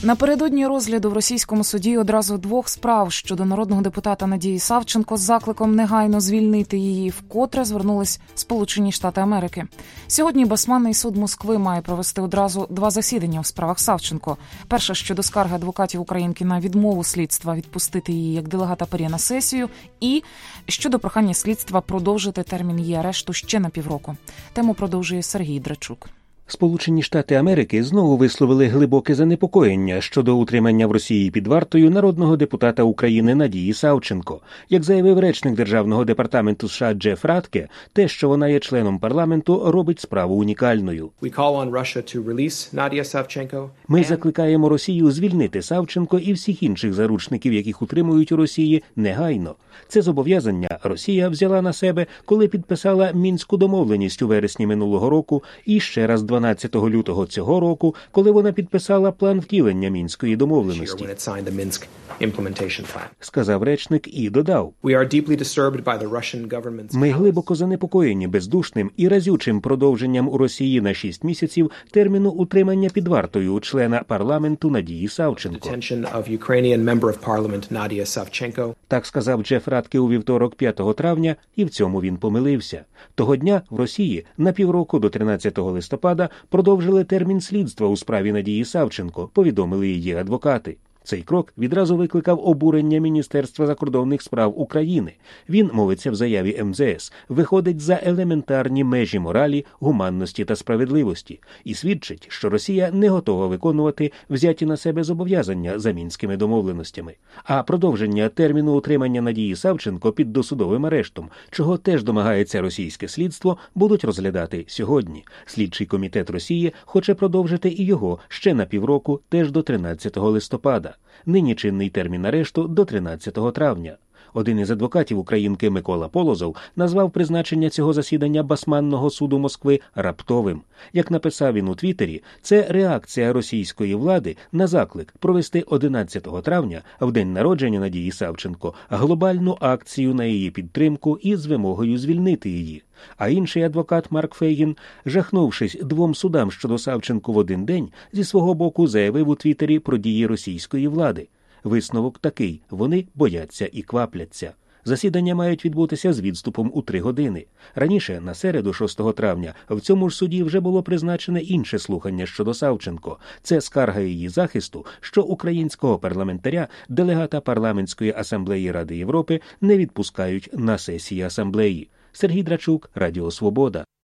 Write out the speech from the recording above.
Напередодні розгляду в російському суді одразу двох справ щодо народного депутата Надії Савченко з закликом негайно звільнити її вкотре звернулись Сполучені Штати Америки. Сьогодні Басманний суд Москви має провести одразу два засідання у справах Савченко. Перше щодо скарги адвокатів українки на відмову слідства відпустити її як делегата ПАРЄ на сесію і щодо прохання слідства продовжити термін її арешту ще на півроку. Тему продовжує Сергій Драчук. Сполучені Штати Америки знову висловили глибоке занепокоєння щодо утримання в Росії під вартою народного депутата України Надії Савченко. Як заявив речник Державного департаменту США Джеф Ратке, те, що вона є членом парламенту, робить справу унікальною. Ми закликаємо Росію звільнити Савченко і всіх інших заручників, яких утримують у Росії, негайно. Це зобов'язання Росія взяла на себе, коли підписала Мінську домовленість у вересні минулого року і ще раз 12 лютого цього року, коли вона підписала план втілення Мінської домовленості. Сказав речник і додав: ми глибоко занепокоєні бездушним і разючим продовженням у Росії на 6 місяців терміну утримання під вартою члена парламенту Надії Савченко. Так сказав Джеф Ратке у вівторок 5 травня, і в цьому він помилився. Того дня в Росії на півроку до 13 листопада продовжили термін слідства у справі Надії Савченко, повідомили її адвокати. Цей крок відразу викликав обурення Міністерства закордонних справ України. Він, мовиться в заяві МЗС, виходить за елементарні межі моралі, гуманності та справедливості і свідчить, що Росія не готова виконувати взяті на себе зобов'язання за Мінськими домовленостями. А продовження терміну утримання Надії Савченко під досудовим арештом, чого теж домагається російське слідство, будуть розглядати сьогодні. Слідчий комітет Росії хоче продовжити і його ще на півроку, теж до 13 листопада. Нині чинний термін арешту до 13 травня. Один із адвокатів українки Микола Полозов назвав призначення цього засідання Басманного суду Москви раптовим. Як написав він у Твіттері, це реакція російської влади на заклик провести 11 травня, в день народження Надії Савченко, глобальну акцію на її підтримку і з вимогою звільнити її. А інший адвокат Марк Фейгін, жахнувшись двом судам щодо Савченко в один день, зі свого боку заявив у Твіттері про дії російської влади. Висновок такий – вони бояться і квапляться. Засідання мають відбутися з відступом у 3 години. Раніше, на середу 6 травня, в цьому ж суді вже було призначене інше слухання щодо Савченко. Це скарга її захисту, що українського парламентаря, делегата Парламентської асамблеї Ради Європи, не відпускають на сесії асамблеї. Сергій Драчук, Радіо Свобода.